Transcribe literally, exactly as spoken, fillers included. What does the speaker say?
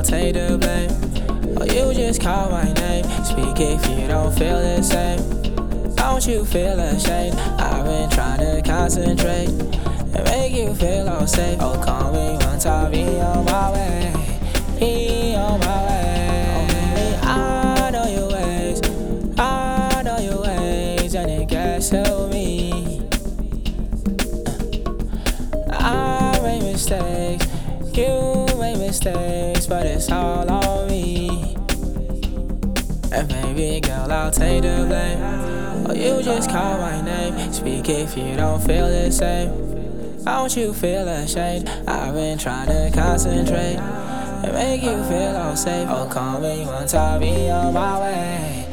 take the blame. Or you just call my name. Speak if you don't feel the same. Don't you feel ashamed? I've been trying to concentrate and make you feel all safe. Oh, call me once I'll be on my way. Be on my way. Oh, baby, I know your ways. I know your ways, and it gets to me. I made mistakes, you made mistakes, but it's all on me. And baby girl, I'll take the blame. Or you just call my name. Speak if you don't feel the same. Don't you feel ashamed? I've been trying to concentrate and make you feel all safe. Oh, call me once I'll be on my way.